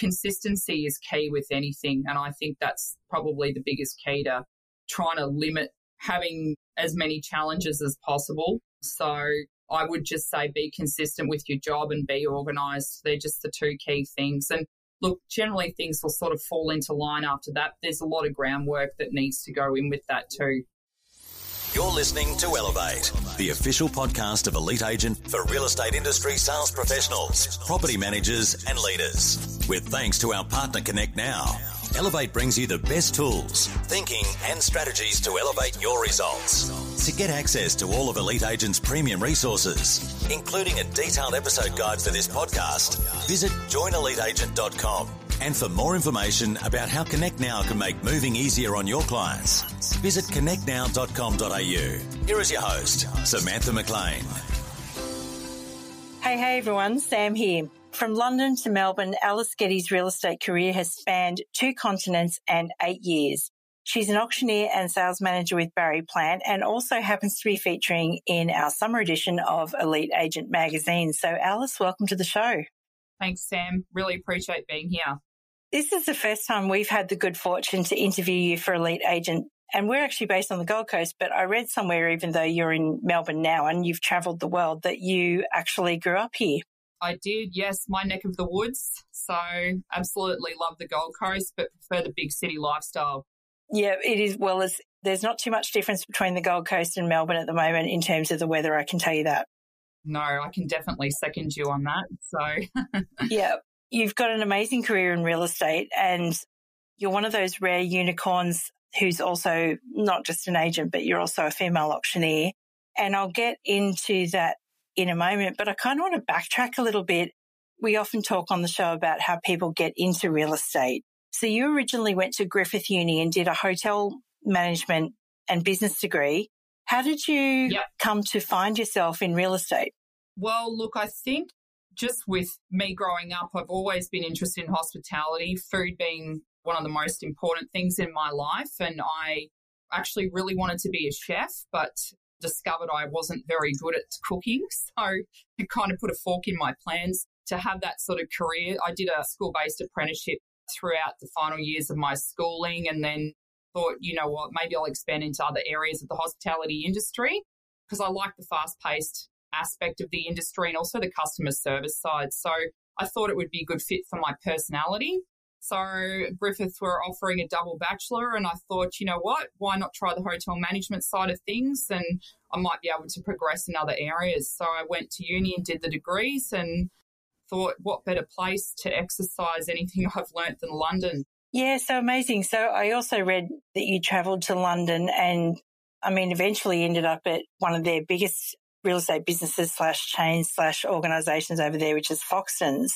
consistency is key with anything. And I think that's probably the biggest key to trying to limit having as many challenges as possible. So I would just say be consistent with your job and be organised. They're just the two key things. And look, generally things will sort of fall into line after that. There's a lot of groundwork that needs to go in with that too. You're listening to Elevate, the official podcast of Elite Agent for real estate industry sales professionals, property managers and leaders. With thanks to our partner Connect Now, Elevate brings you the best tools, thinking and strategies to elevate your results. To get access to all of Elite Agent's premium resources, including a detailed episode guide for this podcast, visit joineliteagent.com. And for more information about how Connect Now can make moving easier on your clients, visit connectnow.com.au. Here is your host, Samantha McLean. Hey everyone, Sam here. From London to Melbourne, Alice Getty's real estate career has spanned 2 continents and 8 years. She's an auctioneer and sales manager with Barry Plant and also happens to be featuring in our summer edition of Elite Agent magazine. So Alice, welcome to the show. Thanks, Sam. Really appreciate being here. This is the first time we've had the good fortune to interview you for Elite Agent, and we're actually based on the Gold Coast, but I read somewhere, even though you're in Melbourne now and you've travelled the world, that you actually grew up here. I did, yes, my neck of the woods. So absolutely love the Gold Coast, but prefer the big city lifestyle. Yeah, it is. Well, there's not too much difference between the Gold Coast and Melbourne at the moment in terms of the weather, I can tell you that. No, I can definitely second you on that. So yeah. You've got an amazing career in real estate and you're one of those rare unicorns who's also not just an agent, but you're also a female auctioneer. And I'll get into that in a moment, but I kind of want to backtrack a little bit. We often talk on the show about how people get into real estate. So you originally went to Griffith Uni and did a hotel management and business degree. How did you come to find yourself in real estate? Well, look, I think just with me growing up, I've always been interested in hospitality, food being one of the most important things in my life. And I actually really wanted to be a chef, but discovered I wasn't very good at cooking. So it kind of put a fork in my plans to have that sort of career. I did a school-based apprenticeship throughout the final years of my schooling and then thought, you know what, maybe I'll expand into other areas of the hospitality industry because I like the fast-paced aspect of the industry and also the customer service side. So I thought it would be a good fit for my personality. So Griffith were offering a double bachelor and I thought, you know what, why not try the hotel management side of things and I might be able to progress in other areas. So I went to uni and did the degrees and thought what better place to exercise anything I've learnt than London. Yeah, so amazing. So I also read that you travelled to London and eventually ended up at one of their biggest real estate businesses /chains /organisations over there, which is Foxtons.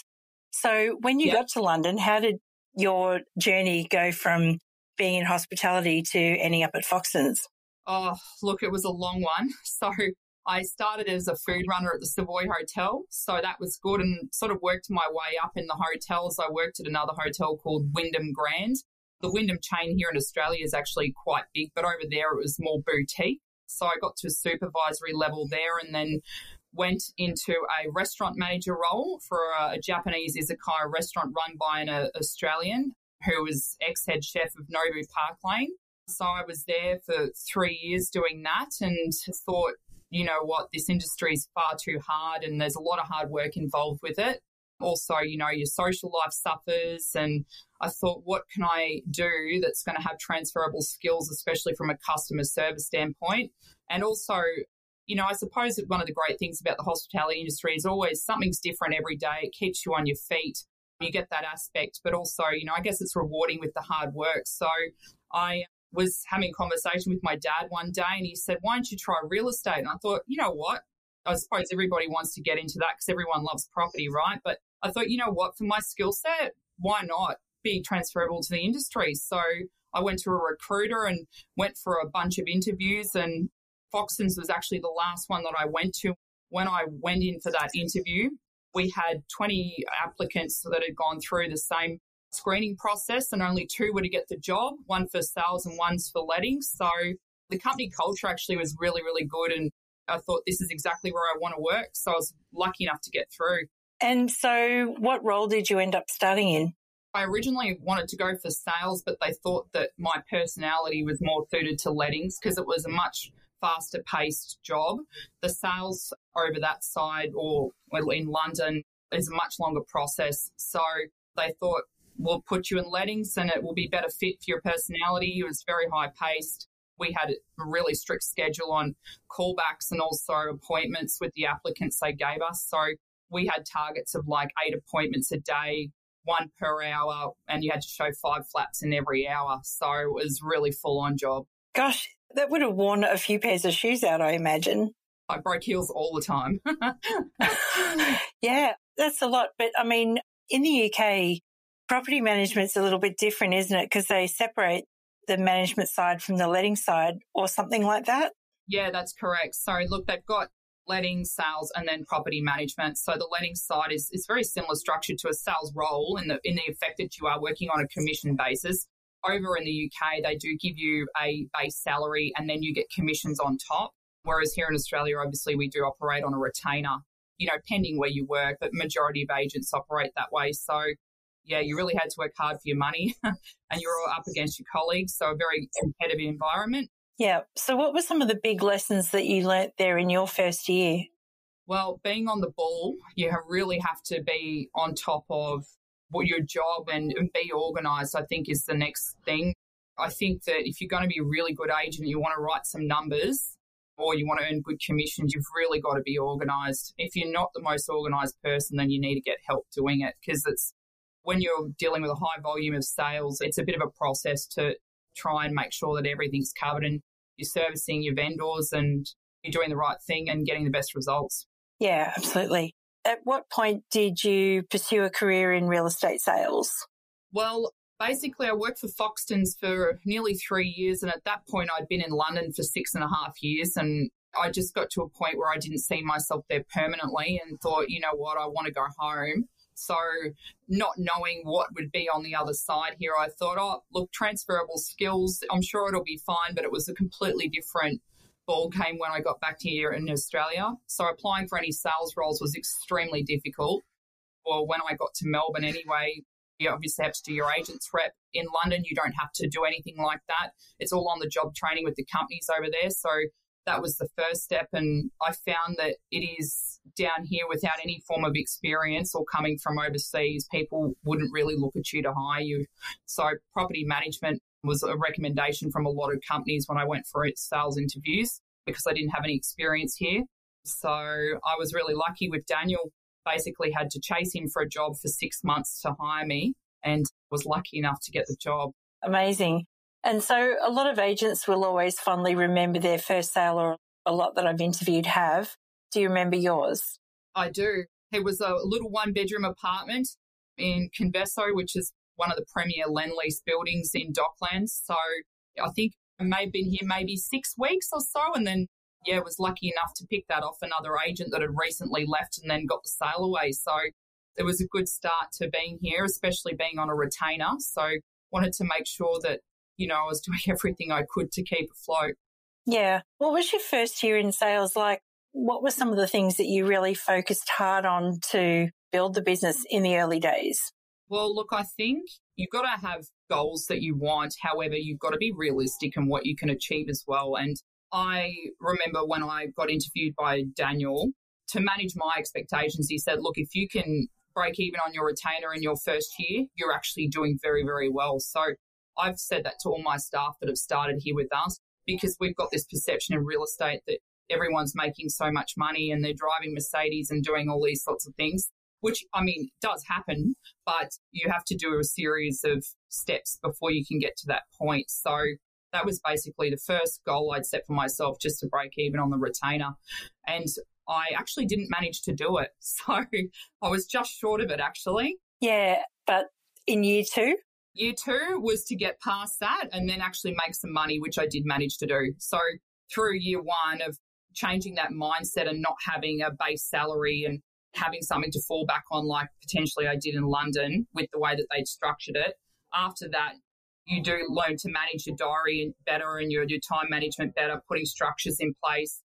So when you got to London, how did your journey go from being in hospitality to ending up at Foxtons? Oh, look, it was a long one. So I started as a food runner at the Savoy Hotel. So that was good and sort of worked my way up in the hotels. I worked at another hotel called Wyndham Grand. The Wyndham chain here in Australia is actually quite big, but over there it was more boutique. So I got to a supervisory level there and then went into a restaurant manager role for a Japanese izakaya restaurant run by an Australian who was ex-head chef of Nobu Park Lane. So I was there for 3 years doing that and thought, you know what, this industry is far too hard and there's a lot of hard work involved with it. Also, you know, your social life suffers and I thought, what can I do that's going to have transferable skills, especially from a customer service standpoint? And also, you know, I suppose that one of the great things about the hospitality industry is always something's different every day. It keeps you on your feet. You get that aspect, but also, you know, I guess it's rewarding with the hard work. So I was having a conversation with my dad one day and he said, why don't you try real estate? And I thought, you know what? I suppose everybody wants to get into that because everyone loves property, right? But I thought, you know what, for my skill set, why not be transferable to the industry? So I went to a recruiter and went for a bunch of interviews and Foxtons was actually the last one that I went to. When I went in for that interview, we had 20 applicants that had gone through the same screening process and only 2 were to get the job, 1 for sales and 1's for lettings. So the company culture actually was really, really good and I thought this is exactly where I want to work. So I was lucky enough to get through. And so what role did you end up starting in? I originally wanted to go for sales, but they thought that my personality was more suited to lettings because it was a much faster paced job. The sales over that side or in London is a much longer process. So they thought, we'll put you in lettings and it will be better fit for your personality. It was very high paced. We had a really strict schedule on callbacks and also appointments with the applicants they gave us. So we had targets of like 8 appointments a day, 1 per hour, and you had to show 5 flats in every hour. So it was really full-on job. Gosh, that would have worn a few pairs of shoes out, I imagine. I broke heels all the time. Yeah, that's a lot. But, I mean, in the UK, property management's a little bit different, isn't it? Because they separate the management side from the letting side or something like that? Yeah, that's correct. So, look, they've got letting, sales, and then property management. So the letting side is very similar structure to a sales role in the effect that you are working on a commission basis. Over in the UK, they do give you a base salary and then you get commissions on top. Whereas here in Australia, obviously, we do operate on a retainer, pending where you work, but majority of agents operate that way. So, yeah, you really had to work hard for your money and you're all up against your colleagues. So a very competitive environment. Yeah. So what were some of the big lessons that you learnt there in your first year? Well, being on the ball, you really have to be on top of your job and be organised, I think, is the next thing. I think that if you're going to be a really good agent, you want to write some numbers or you want to earn good commissions, you've really got to be organised. If you're not the most organised person, then you need to get help doing it because it's when you're dealing with a high volume of sales, it's a bit of a process to try and make sure that everything's covered and you're servicing your vendors and you're doing the right thing and getting the best results. Yeah, absolutely. At what point did you pursue a career in real estate sales? Well, basically I worked for Foxtons for nearly 3 years, and at that point I'd been in London for 6.5 years, and I just got to a point where I didn't see myself there permanently and thought, you know what, I want to go home. So not knowing what would be on the other side here, I thought, look, transferable skills, I'm sure it'll be fine, but it was a completely different ball game when I got back here in Australia. So applying for any sales roles was extremely difficult. Or when I got to Melbourne anyway, you obviously have to do your agent's rep. In London, you don't have to do anything like that. It's all on the job training with the companies over there. So that was the first step, and I found that it is down here without any form of experience or coming from overseas, people wouldn't really look at you to hire you. So property management was a recommendation from a lot of companies when I went for sales interviews because I didn't have any experience here. So I was really lucky with Daniel. Basically had to chase him for a job for 6 months to hire me and was lucky enough to get the job. Amazing. And so a lot of agents will always fondly remember their first sale, or a lot that I've interviewed have. Do you remember yours? I do. It was a little 1-bedroom apartment in Converso, which is one of the premier Lendlease buildings in Docklands. So I think I may have been here maybe 6 weeks or so, and then, was lucky enough to pick that off another agent that had recently left and then got the sale away. So it was a good start to being here, especially being on a retainer. So wanted to make sure that I was doing everything I could to keep afloat. Yeah. What was your first year in sales like? What were some of the things that you really focused hard on to build the business in the early days? Well, look, I think you've got to have goals that you want. However, you've got to be realistic in what you can achieve as well. And I remember when I got interviewed by Daniel, to manage my expectations, he said, look, if you can break even on your retainer in your first year, you're actually doing very, very well. So I've said that to all my staff that have started here with us because we've got this perception in real estate that everyone's making so much money and they're driving Mercedes and doing all these sorts of things, which, I mean, does happen, but you have to do a series of steps before you can get to that point. So that was basically the first goal I'd set for myself, just to break even on the retainer. And I actually didn't manage to do it. So I was just short of it, actually. Yeah, but in year 2? Year 2 was to get past that and then actually make some money, which I did manage to do. So through year 1 of changing that mindset and not having a base salary and having something to fall back on like potentially I did in London with the way that they'd structured it. After that, you do learn to manage your diary better and your time management better, putting structures in place.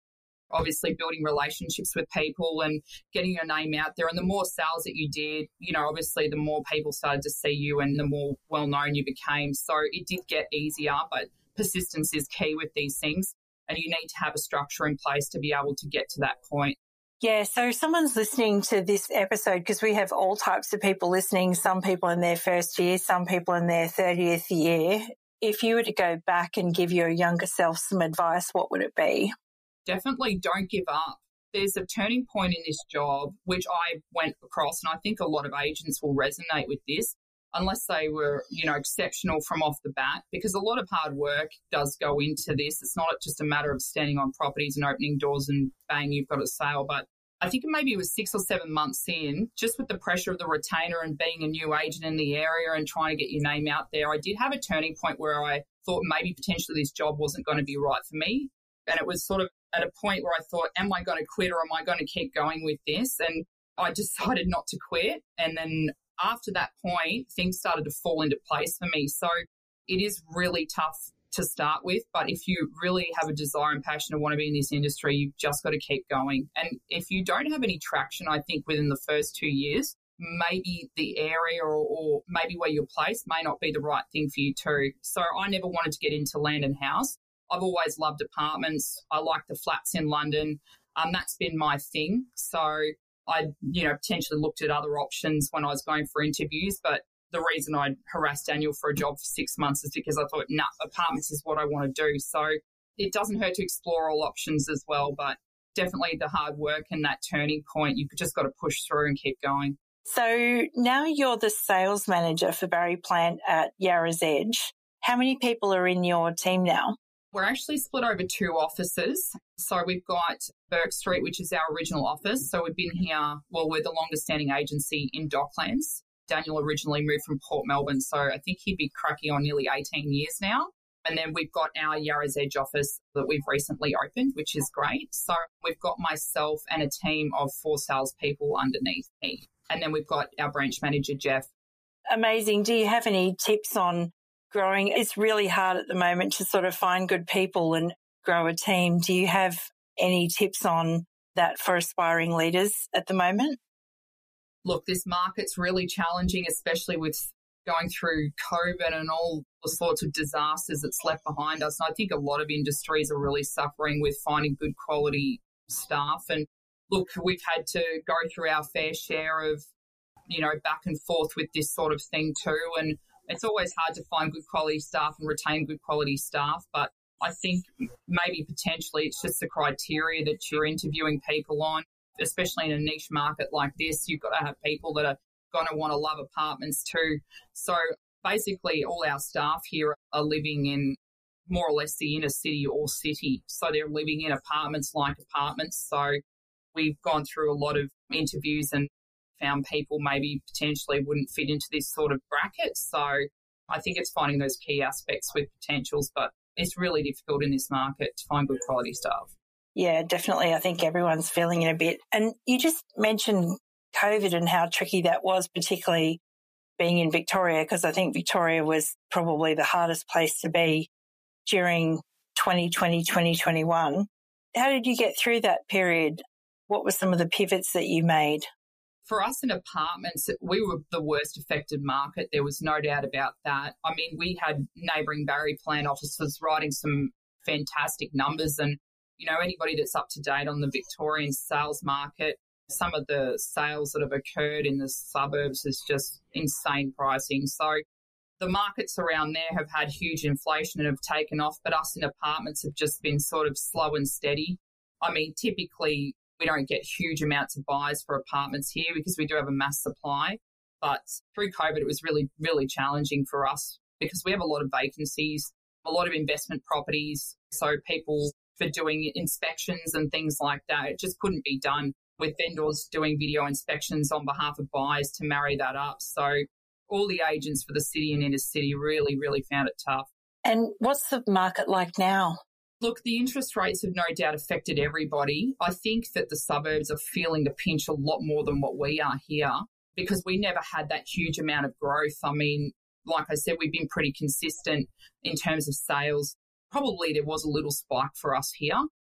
obviously building relationships with people and getting your name out there. And the more sales that you did, obviously the more people started to see you and the more well-known you became. So it did get easier, but persistence is key with these things. And you need to have a structure in place to be able to get to that point. Yeah, so someone's listening to this episode, because we have all types of people listening, some people in their first year, some people in their 30th year. If you were to go back and give your younger self some advice, what would it be? Definitely don't give up. There's a turning point in this job, which I went across, and I think a lot of agents will resonate with this, unless they were, exceptional from off the bat, because a lot of hard work does go into this. It's not just a matter of standing on properties and opening doors and bang, you've got a sale. But I think maybe it was 6 or 7 months in, just with the pressure of the retainer and being a new agent in the area and trying to get your name out there, I did have a turning point where I thought maybe potentially this job wasn't going to be right for me. And it was sort of at a point where I thought, am I going to quit or am I going to keep going with this? And I decided not to quit. And then after that point, things started to fall into place for me. So it is really tough to start with, but if you really have a desire and passion to want to be in this industry, you've just got to keep going. And if you don't have any traction, I think within the first 2 years, maybe the area or maybe where you're placed may not be the right thing for you too. So I never wanted to get into land and house. I've always loved apartments. I like the flats in London. That's been my thing. So I, potentially looked at other options when I was going for interviews, but the reason I harassed Daniel for a job for 6 months is because I thought, apartments is what I want to do. So it doesn't hurt to explore all options as well, but definitely the hard work and that turning point, you've just got to push through and keep going. So now you're the sales manager for Barry Plant at Yarra's Edge. How many people are in your team now? We're actually split over 2 offices. So we've got Burke Street, which is our original office. So we've been here, we're the longest standing agency in Docklands. Daniel originally moved from Port Melbourne, so I think he'd be cracking on nearly 18 years now. And then we've got our Yarra's Edge office that we've recently opened, which is great. So we've got myself and a team of 4 salespeople underneath me. And then we've got our branch manager, Jeff. Amazing. Do you have any tips on growing? It's really hard at the moment to sort of find good people and grow a team. Do you have any tips on that for aspiring leaders at the moment? Look, this market's really challenging, especially with going through COVID and all the sorts of disasters that's left behind us. And I think a lot of industries are really suffering with finding good quality staff. And look, we've had to go through our fair share of, back and forth with this sort of thing too. And it's always hard to find good quality staff and retain good quality staff. But I think maybe potentially it's just the criteria that you're interviewing people on. Especially in a niche market like this, you've got to have people that are going to want to love apartments too. So basically all our staff here are living in more or less the inner city or city. So they're living in apartments like apartments. So we've gone through a lot of interviews and found people maybe potentially wouldn't fit into this sort of bracket. So I think it's finding those key aspects with potentials, but it's really difficult in this market to find good quality staff. Yeah, definitely. I think everyone's feeling it a bit. And you just mentioned COVID and how tricky that was, particularly being in Victoria, because I think Victoria was probably the hardest place to be during 2020, 2021. How did you get through that period? What were some of the pivots that you made? For us in apartments, we were the worst affected market. There was no doubt about that. I mean, we had neighbouring Barry Plant offices writing some fantastic numbers, and anybody that's up to date on the Victorian sales market, some of the sales that have occurred in the suburbs is just insane pricing. So the markets around there have had huge inflation and have taken off, but us in apartments have just been sort of slow and steady. I mean, typically we don't get huge amounts of buys for apartments here because we do have a mass supply. But through COVID, it was really, really challenging for us because we have a lot of vacancies, a lot of investment properties. So people for doing inspections and things like that, it just couldn't be done with vendors doing video inspections on behalf of buyers to marry that up. So all the agents for the city and inner city really, really found it tough. And what's the market like now? Look, the interest rates have no doubt affected everybody. I think that the suburbs are feeling the pinch a lot more than what we are here because we never had that huge amount of growth. I mean, like I said, we've been pretty consistent in terms of sales. Probably there was a little spike for us here,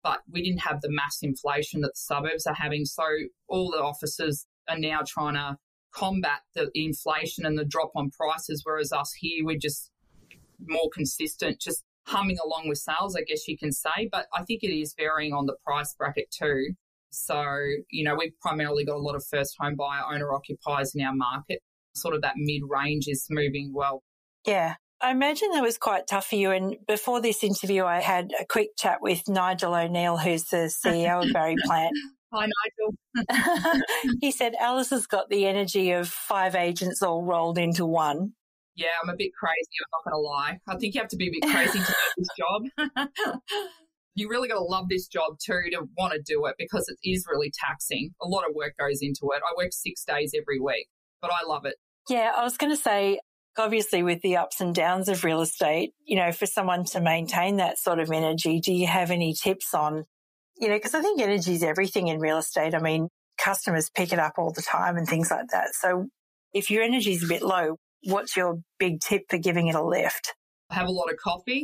but we didn't have the mass inflation that the suburbs are having. So all the offices are now trying to combat the inflation and the drop on prices, whereas us here, we're just more consistent, just humming along with sales, I guess you can say. But I think it is varying on the price bracket too. So, we've primarily got a lot of first home buyer owner occupiers in our market. Sort of that mid-range is moving well. Yeah. I imagine that was quite tough for you. And before this interview, I had a quick chat with Nigel O'Neill, who's the CEO of Barry Plant. Hi, Nigel. He said Alice has got the energy of 5 agents all rolled into one. Yeah, I'm a bit crazy, I'm not going to lie. I think you have to be a bit crazy to do this job. You really got to love this job too to want to do it, because it is really taxing. A lot of work goes into it. I work 6 days every week, but I love it. Yeah, I was going to say, obviously with the ups and downs of real estate, for someone to maintain that sort of energy, do you have any tips on, because I think energy is everything in real estate. I mean, customers pick it up all the time and things like that. So if your energy is a bit low, what's your big tip for giving it a lift? Have a lot of coffee.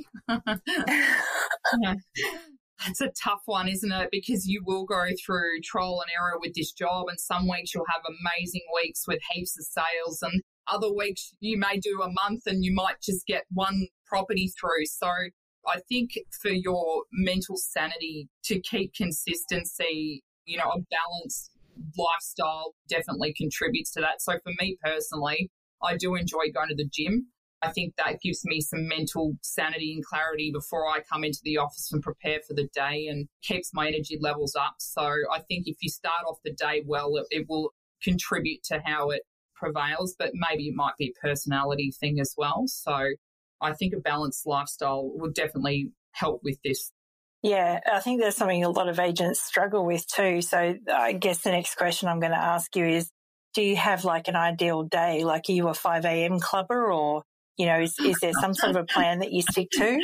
It's a tough one, isn't it? Because you will go through trial and error with this job, and some weeks you'll have amazing weeks with heaps of sales, and other weeks you may do a month and you might just get one property through. So I think for your mental sanity, to keep consistency, a balanced lifestyle definitely contributes to that. So for me personally, I do enjoy going to the gym. I think that gives me some mental sanity and clarity before I come into the office and prepare for the day, and keeps my energy levels up. So I think if you start off the day well, it will contribute to how it prevails, but maybe it might be a personality thing as well. So I think a balanced lifestyle would definitely help with this. Yeah, I think that's something a lot of agents struggle with too. So I guess the next question I'm going to ask you is, do you have like an ideal day? Like, are you a 5 a.m. clubber, or, is there some sort of a plan that you stick to?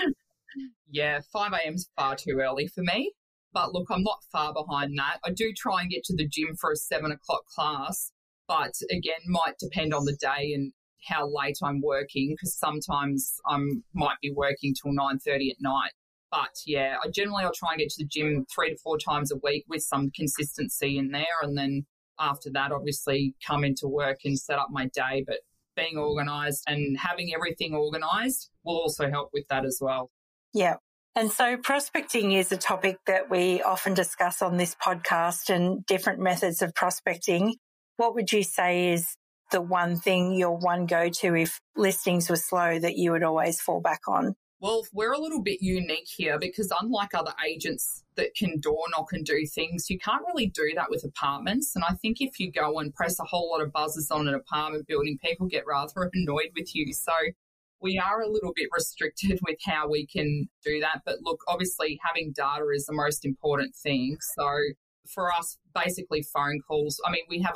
Yeah, 5 a.m. is far too early for me. But look, I'm not far behind that. I do try and get to the gym for a 7 o'clock class, but again, might depend on the day and how late I'm working, because sometimes I might be working till 9:30 at night. But yeah, I'll try and get to the gym 3 to 4 times a week with some consistency in there. And then after that, obviously come into work and set up my day. But being organised and having everything organised will also help with that as well. Yeah. And so prospecting is a topic that we often discuss on this podcast, and different methods of prospecting. What would you say is the one thing, your one go-to if listings were slow, that you would always fall back on? Well, we're a little bit unique here, because unlike other agents that can door knock and do things, you can't really do that with apartments. And I think if you go and press a whole lot of buzzers on an apartment building, people get rather annoyed with you. So we are a little bit restricted with how we can do that. But look, obviously having data is the most important thing. So for us, basically phone calls. I mean, we did have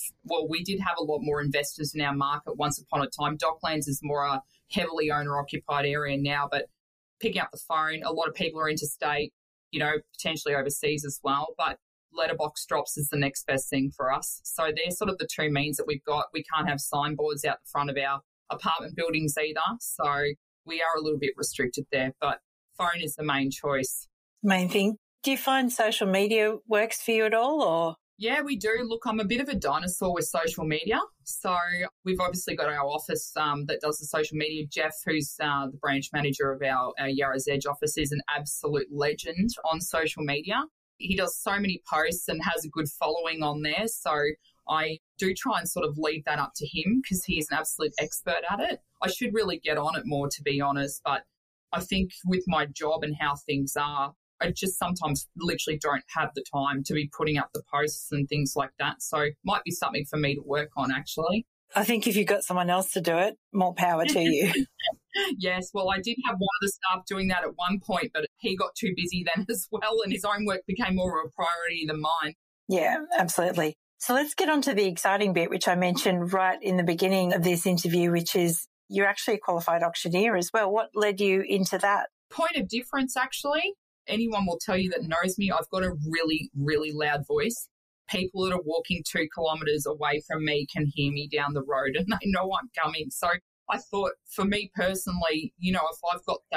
a lot more investors in our market once upon a time. Docklands is more a heavily owner-occupied area now, but picking up the phone, a lot of people are interstate, potentially overseas as well. But letterbox drops is the next best thing for us. So they're sort of the two means that we've got. We can't have signboards out the front of our apartment buildings either. So we are a little bit restricted there, but phone is the main choice. Main thing. Do you find social media works for you at all, or? Yeah, we do. Look, I'm a bit of a dinosaur with social media. So we've obviously got our office that does the social media. Jeff, who's the branch manager of our Yarra's Edge office, is an absolute legend on social media. He does so many posts and has a good following on there. So I do try and sort of leave that up to him, because he's an absolute expert at it. I should really get on it more, to be honest. But I think with my job and how things are, I just sometimes literally don't have the time to be putting up the posts and things like that. So might be something for me to work on, actually. I think if you've got someone else to do it, more power to you. Yes, well, I did have one of the staff doing that at one point, but he got too busy then as well, and his own work became more of a priority than mine. Yeah, absolutely. So let's get on to the exciting bit, which I mentioned right in the beginning of this interview, which is you're actually a qualified auctioneer as well. What led you into that? Point of difference, actually. Anyone will tell you that knows me, I've got a really, really loud voice. People that are walking 2 kilometres away from me can hear me down the road and they know I'm coming. So I thought, for me personally, if I've got that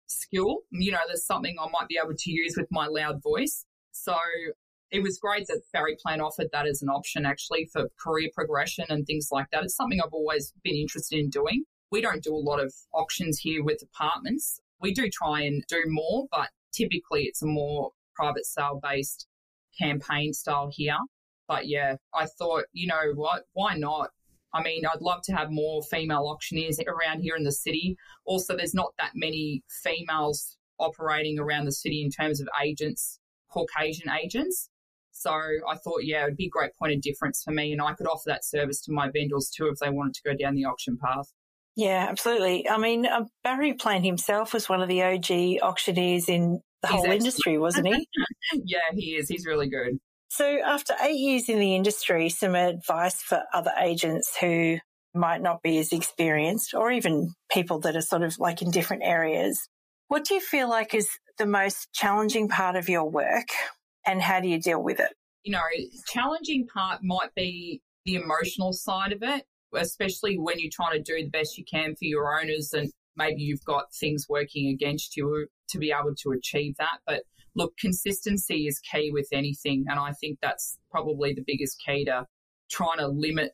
skill. There's something I might be able to use with my loud voice. So it was great that Barry Plant offered that as an option actually for career progression and things like that. It's something I've always been interested in doing. We don't do a lot of auctions here with apartments. We do try and do more, but typically it's a more private sale based campaign style here. But yeah, I thought, you know what, why not? I mean, I'd love to have more female auctioneers around here in the city. Also, there's not that many females operating around the city in terms of agents, Caucasian agents. So I thought, yeah, it'd be a great point of difference for me, and I could offer that service to my vendors too if they wanted to go down the auction path. Yeah, absolutely. I mean, Barry Plant himself was one of the OG auctioneers in the whole industry, wasn't he? Yeah, he is. He's really good. So after 8 years in the industry, some advice for other agents who might not be as experienced, or even people that are sort of like in different areas. What do you feel like is the most challenging part of your work, and how do you deal with it? Challenging part might be the emotional side of it, especially when you're trying to do the best you can for your owners and maybe you've got things working against you to be able to achieve that. But look, consistency is key with anything, and I think that's probably the biggest key to trying to limit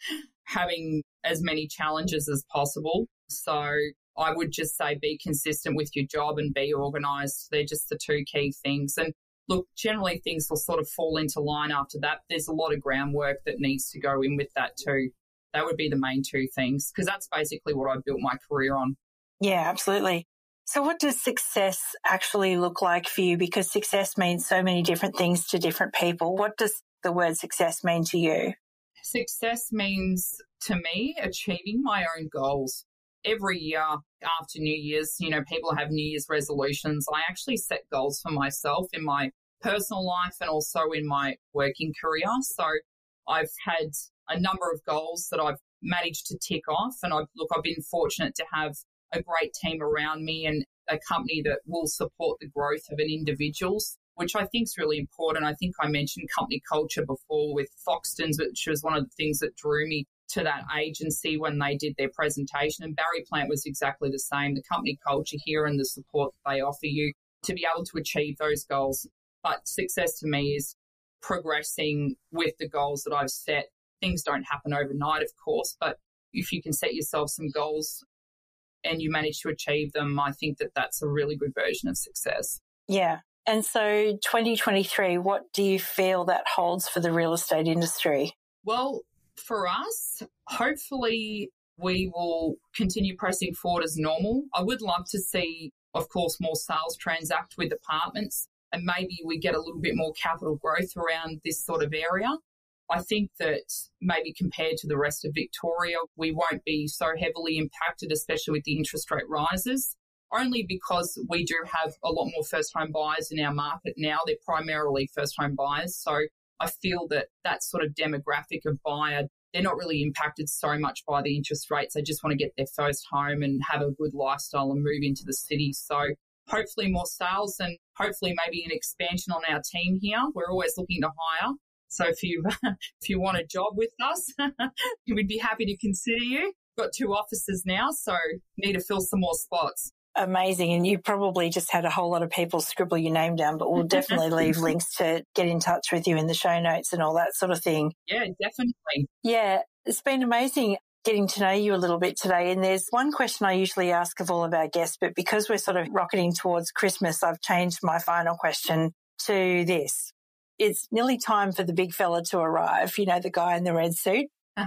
having as many challenges as possible. So I would just say be consistent with your job and be organised. They're just the two key things. And look, generally things will sort of fall into line after that. There's a lot of groundwork that needs to go in with that too. That would be the main two things, because that's basically what I built my career on. Yeah, absolutely. So what does success actually look like for you? Because success means so many different things to different people. What does the word success mean to you? Success means, to me, achieving my own goals. Every year after New Year's, people have New Year's resolutions. I actually set goals for myself in my personal life and also in my working career. So I've had a number of goals that I've managed to tick off, and I've been fortunate to have a great team around me and a company that will support the growth of an individual's, which I think is really important. I think I mentioned company culture before with Foxtons, which was one of the things that drew me to that agency when they did their presentation. And Barry Plant was exactly the same, the company culture here and the support that they offer you to be able to achieve those goals. But success to me is progressing with the goals that I've set. Things don't happen overnight, of course, but if you can set yourself some goals and you manage to achieve them, I think that that's a really good version of success. Yeah. And so 2023, what do you feel that holds for the real estate industry? Well, for us, hopefully we will continue pressing forward as normal. I would love to see, of course, more sales transact with apartments, and maybe we get a little bit more capital growth around this sort of area. I think that maybe compared to the rest of Victoria, we won't be so heavily impacted, especially with the interest rate rises, only because we do have a lot more first-home buyers in our market now. They're primarily first-home buyers. So I feel that sort of demographic of buyer, they're not really impacted so much by the interest rates. They just want to get their first home and have a good lifestyle and move into the city. So hopefully more sales and hopefully maybe an expansion on our team here. We're always looking to hire. So if you want a job with us, we'd be happy to consider you. Got 2 offices now, so need to fill some more spots. Amazing. And you probably just had a whole lot of people scribble your name down, but we'll definitely leave links to get in touch with you in the show notes and all that sort of thing. Yeah, definitely. Yeah, it's been amazing getting to know you a little bit today. And there's one question I usually ask of all of our guests, but because we're sort of rocketing towards Christmas, I've changed my final question to this. It's nearly time for the big fella to arrive, the guy in the red suit.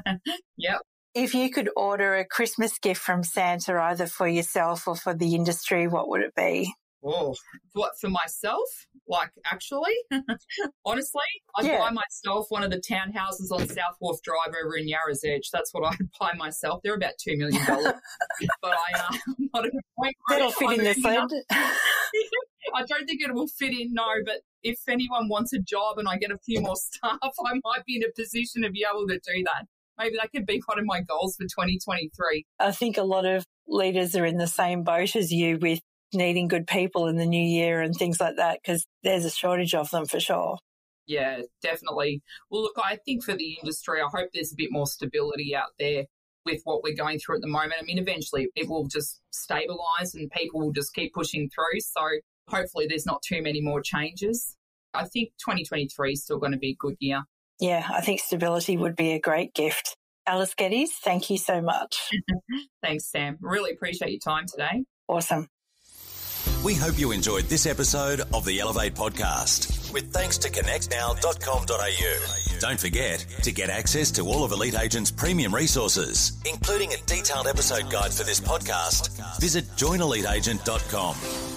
Yep. If you could order a Christmas gift from Santa, either for yourself or for the industry, what would it be? Oh, what, for myself? Like, actually? Honestly, I'd buy myself one of the townhouses on South Wharf Drive over in Yarra's Edge. That's what I'd buy myself. They're about $2 million. But I'm not at a point where that'll fit in this end. I don't think it will fit in, no, but if anyone wants a job and I get a few more staff, I might be in a position to be able to do that. Maybe that could be one of my goals for 2023. I think a lot of leaders are in the same boat as you with needing good people in the new year and things like that, because there's a shortage of them for sure. Yeah, definitely. Well, look, I think for the industry, I hope there's a bit more stability out there. with what we're going through at the moment. I mean, eventually it will just stabilise and people will just keep pushing through. So hopefully there's not too many more changes. I think 2023 is still going to be a good year. Yeah, I think stability would be a great gift. Alice Geddes, thank you so much. Thanks, Sam. Really appreciate your time today. Awesome. We hope you enjoyed this episode of the Elevate podcast, with thanks to connectnow.com.au. Don't forget, to get access to all of Elite Agent's premium resources, including a detailed episode guide for this podcast, visit joineliteagent.com.